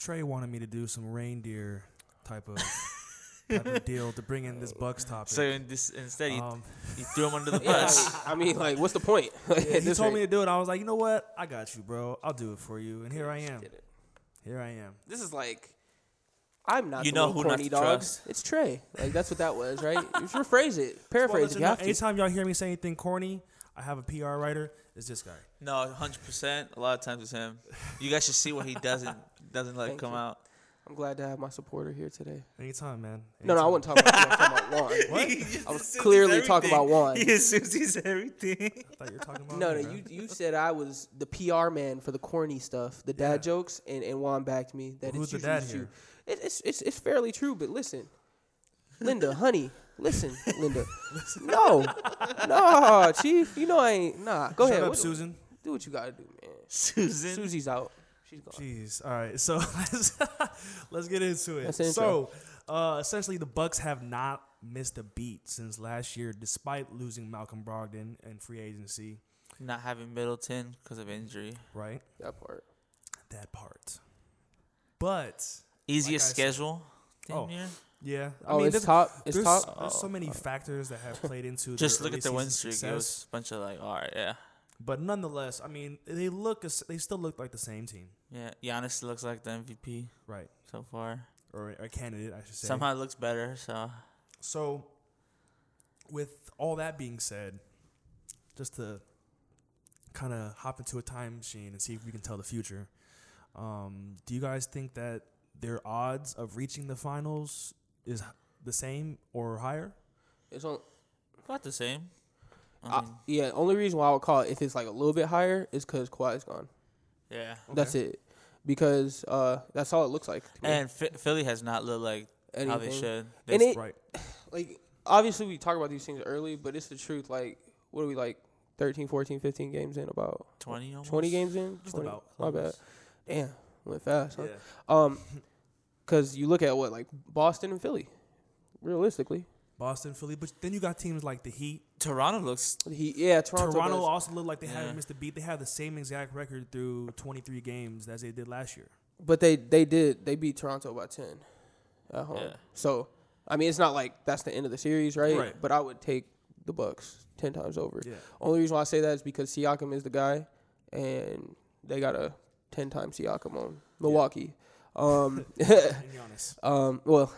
Trey wanted me to do some reindeer type of deal to bring in this Bucks topic. So instead, you threw him under the bus. I mean, like, what's the point? Yeah, he told me to do it. I was like, you know what? I got you, bro. I'll do it for you. And here I am. Here I am. This is like, I'm not You the know little who not corny to dog. trust. It's Trey. Like, that's what that was, right? You should rephrase it. Paraphrase it. You have to. Anytime y'all hear me say anything corny, I have a PR writer. It's this guy. No, 100%. A lot of times it's him. You guys should see what he doesn't let come out. I'm glad to have my supporter here today. Anytime, man. No, I wasn't talking about you. I was talking about Juan. What? I was clearly talking about Juan. He assumes he's everything. I thought you were talking about No, me, no, bro. you said I was the PR man for the corny stuff, the dad jokes, and Juan backed me. That Who's it's the dad usually here? true. It's fairly true, but listen, Linda, honey, listen, Linda. No, Chief, you know I ain't. Nah, go Shut ahead. up, Susan. Do what you gotta do, man. Susan. Susie's out. She's gone. Jeez. All right. So let's get into it. That's the So intro. essentially, the Bucks have not missed a beat since last year, despite losing Malcolm Brogdon in free agency. Not having Middleton because of injury. Right. That part. That part. But Easiest Like I said- schedule. Oh. Year. yeah. Oh, it's top. It's there's, top. There's so many factors that have played into. Just their look at early the win season streak. It was success. a bunch of like, all right, yeah. But nonetheless, I mean, they still look like the same team, Yeah, Giannis looks like the MVP right? so far. Or a candidate, I should say. Somehow it looks better, so. So, with all that being said, just to kind of hop into a time machine and see if we can tell the future, do you guys think that their odds of reaching the finals is the same or higher? It's on. About the same. I mean, Yeah. Only reason why I would call it if it's like a little bit higher is because Kawhi's gone. yeah. That's it. Because that's all it looks like. To me. And Philly has not looked like how they Anything. should. And They- it, Right. like, obviously we talk about these things early, but it's the truth. Like, what are we, like 13, 14, 15 games in? About 20 almost. 20 games in? Just 20? about. My bad. Damn, went fast. Huh? Yeah. Because you look at what, like Boston and Philly, realistically. Boston, Philly, but then you got teams like the Heat. Toronto looks. Toronto. Toronto does. also looked like they Yeah. haven't missed a beat. They have the same exact record through 23 games as they did last year. But they beat Toronto by 10 at home. Yeah. So, I mean, it's not like that's the end of the series, right? Right. But I would take the Bucks 10 times over. Yeah. Only reason why I say that is because Siakam is the guy, and they got a 10-time Siakam on Milwaukee. And Giannis. Well,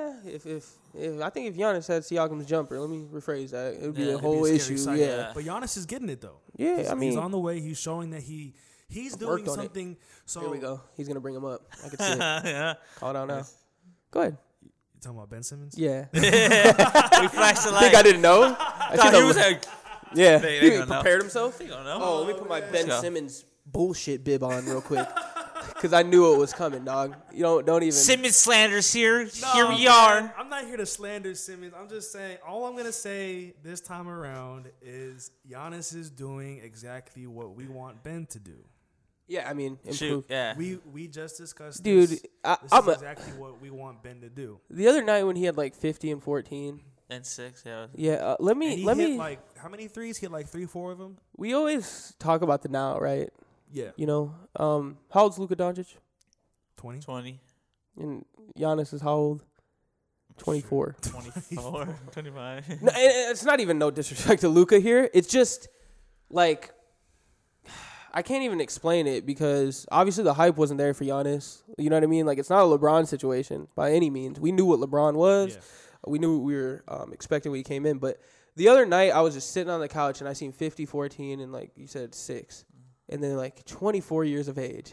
if I think if Giannis had Siakam's jumper, let me rephrase that, it would be Yeah, a it'd It'd be whole a scary issue. sight. Yeah, But Giannis is getting it, though. yeah. I mean, he's on the way. He's showing that he's doing worked on it. something. So here we go. He's gonna bring him up. I can see it. Yeah. Call it out now. Go ahead. You talking about Ben Simmons? Yeah. We flashed the light. Think I didn't know? I Thought he should've- was like, Yeah. They He gonna know. prepared himself. you don't know. Oh, let me put my Ben go. Simmons bullshit bib on real quick, because I knew it was coming, dog. You don't even. Simmons slanders here. No, Here we man, are. I'm not here to slander Simmons. I'm just saying, all I'm going to say this time around is Giannis is doing exactly what we want Ben to do. Yeah, I mean, Shoot. improve. Yeah. We just discussed Dude, this. I'm This is exactly what we want Ben to do. the other night when he had like 50 and 14. And 6, yeah. Yeah, let And he me. hit like, how many threes? He hit like 3-4 of them? We always talk about the now, right? Yeah. You know, how old's Luka Doncic? 20? 20, And Giannis is how old? 24. 24, 25. No, it's not even no disrespect to Luka here. It's just like I can't even explain it because obviously the hype wasn't there for Giannis. You know what I mean? Like, it's not a LeBron situation by any means. We knew what LeBron was. Yeah. We knew what we were expecting when he came in. But the other night I was just sitting on the couch and I seen 50, 14, and like you said 6, and then like 24 years of age.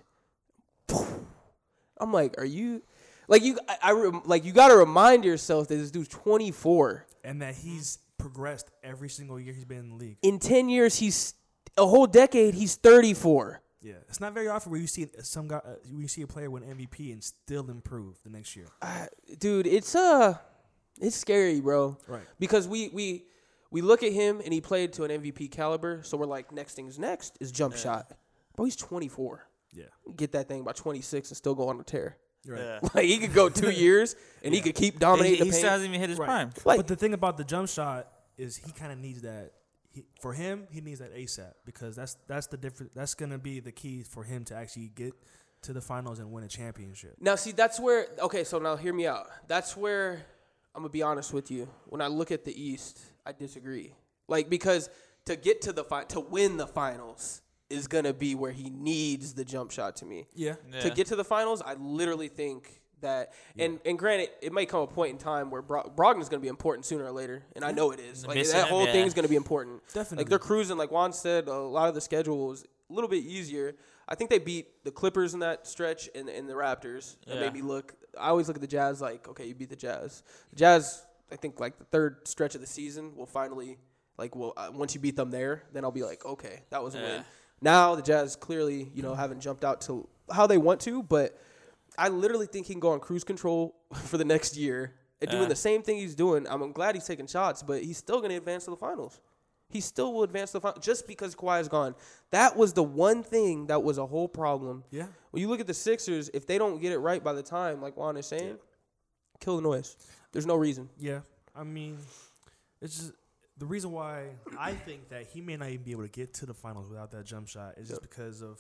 I'm like, are you? Like you got to remind yourself that this dude's 24. And that he's progressed every single year he's been in the league. In 10 years, he's a whole decade. He's 34. Yeah. It's not very often where you see some guy, where you see a player win MVP and still improve the next year. Dude, it's scary, bro. Right. Because we look at him and he played to an MVP caliber, so we're like, next thing's next is jump shot. Bro, he's 24. Yeah. Get that thing by 26 and still go on a tear. Right. Yeah. Like, he could go 2 years and he could keep dominating He the still paint. hasn't even hit his Right. prime. Like- But the thing about the jump shot is he kind of needs that. For him, he needs that ASAP because that's the difference. That's gonna be the key for him to actually get to the finals and win a championship. Now, see, that's where – okay, so now hear me out. That's where I'm going to be honest with you. When I look at the East, I disagree. Like, because to get to to win the finals is going to be where he needs the jump shot to me. Yeah. To get to the finals, I literally think that and granted, it might come a point in time where Brogdon's going to be important sooner or later, and I know it is. Like, that whole thing is going to be important. Definitely. Like, they're cruising. Like Juan said, a lot of the schedule was a little bit easier. I think they beat the Clippers in that stretch and the Raptors. That made me look. I always look at the Jazz like, okay, you beat the Jazz. The Jazz, I think, like the third stretch of the season will finally, like, once you beat them there, then I'll be like, okay, that was a win. Now the Jazz clearly, haven't jumped out to how they want to, but I literally think he can go on cruise control for the next year and doing the same thing he's doing. I'm glad he's taking shots, but he's still going to advance to the finals. He still will advance to the finals just because Kawhi is gone. That was the one thing that was a whole problem. Yeah. When you look at the Sixers, if they don't get it right by the time, like Juan is saying, kill the noise. There's no reason. Yeah. I mean, it's just the reason why I think that he may not even be able to get to the finals without that jump shot is just because of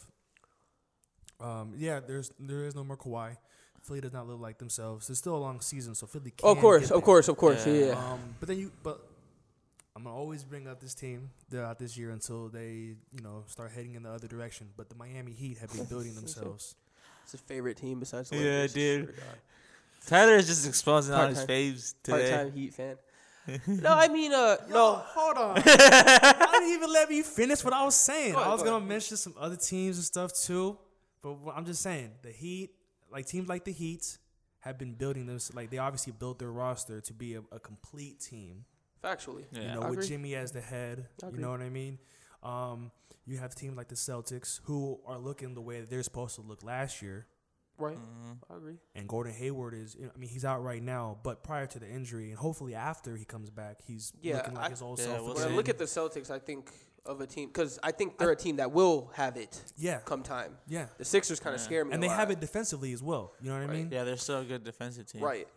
there is no more Kawhi. Philly does not look like themselves. It's still a long season, so Philly can't. Of course. Yeah. But I'm gonna always bring up this team throughout this year until they, start heading in the other direction. But the Miami Heat have been building themselves. It's his favorite team besides the Yeah, Lakers. dude. Tyler is just exposing all his faves today. Part-time Heat fan. No, I mean, no. Hold on. I didn't even let me finish what I was saying. Go ahead, I was gonna mention some other teams and stuff too, but I'm just saying the Heat, like teams like the Heat, have been building this. Like they obviously built their roster to be a complete team. Factually, with Jimmy as the head. You know what I mean? You have teams like the Celtics who are looking the way that they're supposed to look last year. Right. Mm-hmm. I agree. And Gordon Hayward he's out right now, but prior to the injury and hopefully after he comes back, he's looking like his old self. When I look at the Celtics, I think of a team because I think they're a team that will have it. Come time. Yeah. The Sixers kind of scare me, and they have it defensively as well. You know what I mean? Yeah, they're still a good defensive team. Right.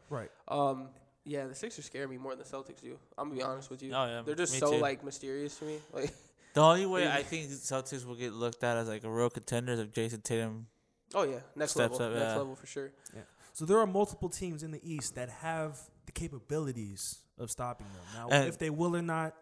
Yeah, the Sixers scare me more than the Celtics do. I'm gonna be honest with you. Oh yeah, they're just so like mysterious to me. Like the only way I think the Celtics will get looked at as like a real contender is if Jason Tatum. Oh yeah, next level for sure. Yeah. So there are multiple teams in the East that have the capabilities of stopping them. Now, if they will or not,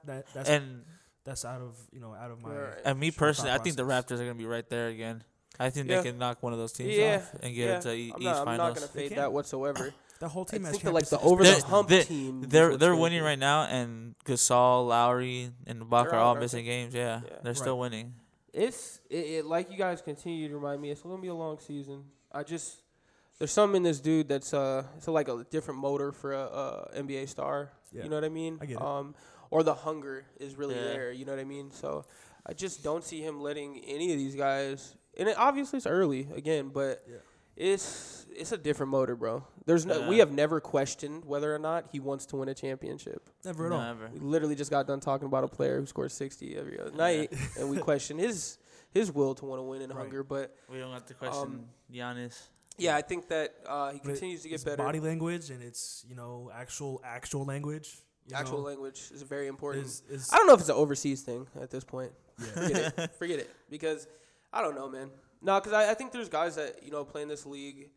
that's out of my. Right. And me personally, I think the Raptors are gonna be right there again. I think they can knock one of those teams off and get into East Finals. I'm not gonna fade that whatsoever. The whole team has like the over the hump team. They're winning right now, and Gasol, Lowry, and Ibaka are all missing games. Yeah, they're still winning. It's like you guys continue to remind me. It's gonna be a long season. There's something in this dude that's it's like a different motor for a NBA star. Yeah. You know what I mean? I get it. Or the hunger is really there. You know what I mean? So I just don't see him letting any of these guys. And obviously it's early again, but. Yeah. It's a different motor, bro. We have never questioned whether or not he wants to win a championship. Never at all. We literally just got done talking about a player who scores 60 every other night, and we question his will to want to win and hunger. But we don't have to question Giannis. Yeah, I think that he continues to get better. Body language and it's actual language. Actual language is very important. I don't know if it's an overseas thing at this point. Yeah. Forget it, because I don't know, man. No, because I think there's guys that, play in this league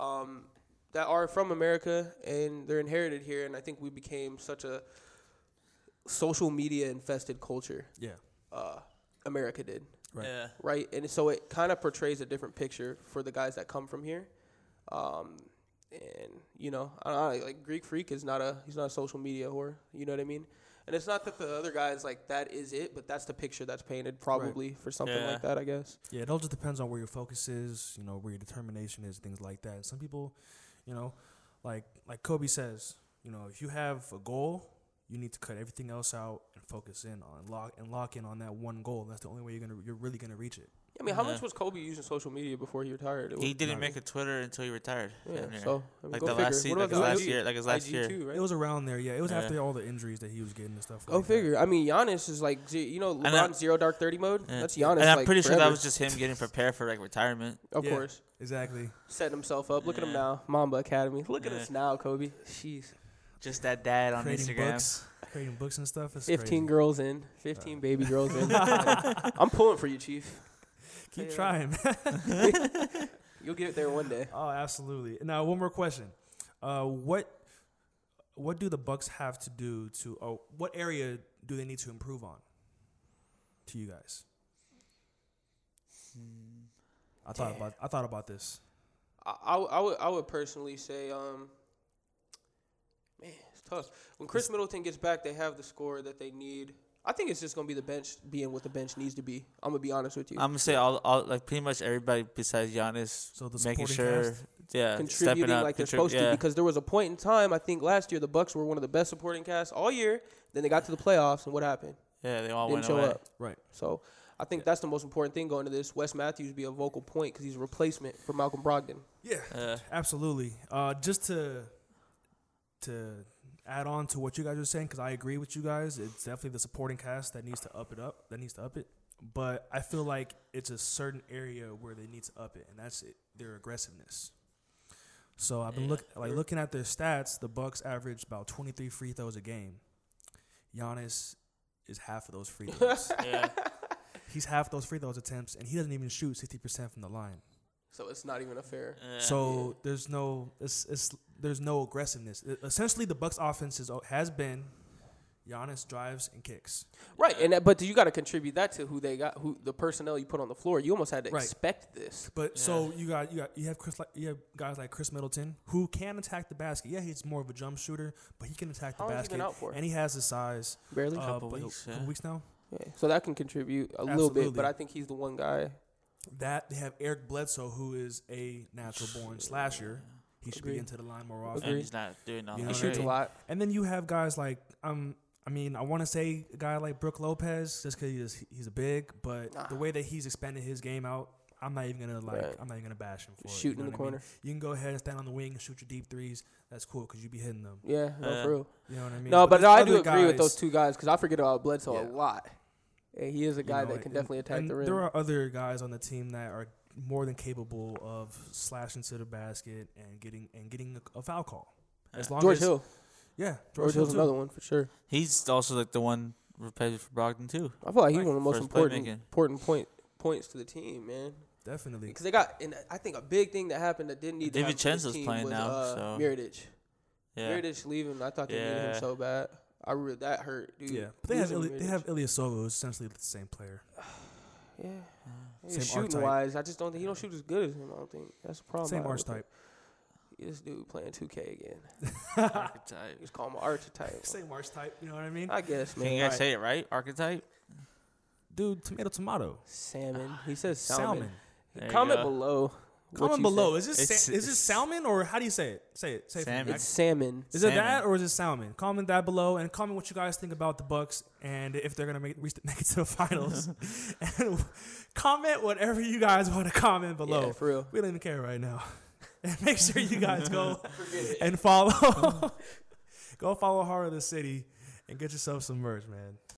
that are from America, and they're inherited here, and I think we became such a social media-infested culture. Yeah. America did. Right. Yeah. Right? And so it kind of portrays a different picture for the guys that come from here. And, like Greek Freak he's not a social media whore. You know what I mean? And it's not that the other guys, that is it, but that's the picture that's painted probably for something like that, I guess. Yeah, it all just depends on where your focus is, where your determination is, things like that. Some people, like Kobe says, if you have a goal, you need to cut everything else out and focus in on lock in on that one goal. That's the only way you're really gonna reach it. I mean, how much was Kobe using social media before he retired? He didn't make a Twitter until he retired. Yeah, so his last year. Too, right? It was around there. Yeah, it was after all the injuries that he was getting and stuff. Go figure. I mean, Giannis is LeBron Zero Dark 30 mode. Yeah. That's Giannis. And I'm pretty sure that was just him getting prepared for Of retirement. course, exactly. Setting himself up. Look at him now, Mamba Academy. Look at us now, Kobe. Jeez. Just that dad on Creating Instagram. Creating books and stuff. 15 crazy. girls in. 15 baby girls in. I'm pulling for you, Chief. Keep trying. You'll get there one day. Oh, absolutely. Now, one more question. What do the Bucks have to do to? What area do they need to improve on? To you guys, I thought about this. I would personally say, man, it's tough. When Chris Middleton gets back, they have the score that they need. I think it's just gonna be the bench being what the bench needs to be. I'm gonna be honest with you. I'm gonna say all like pretty much everybody besides Giannis, So the making supporting sure, cast? stepping Contributing up, like they're supposed to, because there was a point in time, I think last year the Bucks were one of the best supporting casts all year. Then they got to the playoffs, and what happened? yeah, they all Didn't went show away. up. Right. So I think that's the most important thing going to this. Wes Matthews be a vocal point because he's a replacement for Malcolm Brogdon. Yeah. Absolutely. Just to add on to what you guys are saying, because I agree with you guys. It's definitely the supporting cast that needs to up it. But I feel like it's a certain area where they need to up it, and that's it, their aggressiveness. So I've been looking at their stats. The Bucks average about 23 free throws a game. Giannis is half of those free throws. Yeah. He's half those free throws attempts, and he doesn't even shoot 60% from the line. So it's not even a fair. So there's no aggressiveness. Essentially, the Bucks' offense has been Giannis drives and kicks. Right, but you got to contribute that to who they got, who the personnel you put on the floor. You almost had to expect this. But so you have guys like Chris Middleton who can attack the basket. Yeah, he's more of a jump shooter, but he can attack the How long has he basket, been out for? and he has the size. Barely. Couple like weeks, a couple yeah. weeks now. Yeah, so that can contribute a little bit, Absolutely. but I think he's the one guy. That they have Eric Bledsoe, who is a natural born slasher. He should be Agreed. into the line more often. And he's not doing all You know He what shoots I a mean? lot. And then you have guys like I want to say a guy like Brook Lopez, just because he's a big, but the way that he's expanded his game out, I'm not even gonna bash him for it. Shooting You know in the what I mean? corner. You can go ahead and stand on the wing and shoot your deep threes. That's cool because you be hitting them. Yeah, no, for real. You know what I mean? No, but there's I do other agree with guys- those two guys because I forget about Bledsoe a Yeah. lot. Yeah, he is a guy you know, that can and- definitely attack and the rim. There are other guys on the team that are more than capable of slashing to the basket and getting a foul call. As long George as Hill. Yeah, George Hill's too. another one for sure. He's also like the one replaced for Brogdon too. I feel like he's Right. one of the most For his important points to the team, man. Definitely. Because they got, and I think a big thing that happened that didn't need to happen to this DiVincenzo's team playing was, now, so- Mirotic. Yeah. Mirotic leaving, I thought they needed him Yeah. so bad. That hurt, dude. Yeah, but they have Losing they have Mirotic. Ilyasova, who's essentially the same player. Yeah. Same Shooting archetype. wise, I just don't think he don't shoot as good as him. I don't think that's a problem. Same I have with archetype. it. This dude playing 2K again. Archetype. He's calling him archetype. Same archetype. You know what I mean? I guess, Can you man. guys Right. say it right? Archetype. Dude, tomato. Salmon. He says salmon. Salmon. There you Comment go. below. what Comment you below. said. Is this salmon or how do you say it? Say it. Say it. for me. Salmon. It's salmon. Is it Salmon. that or is it salmon? Comment that below and comment what you guys think about the Bucks and if they're gonna make it to the finals. And comment whatever you guys want to comment below. Yeah, for real. We don't even care right now. And make sure you guys go and follow. Go follow Heart of the City and get yourself some merch, man.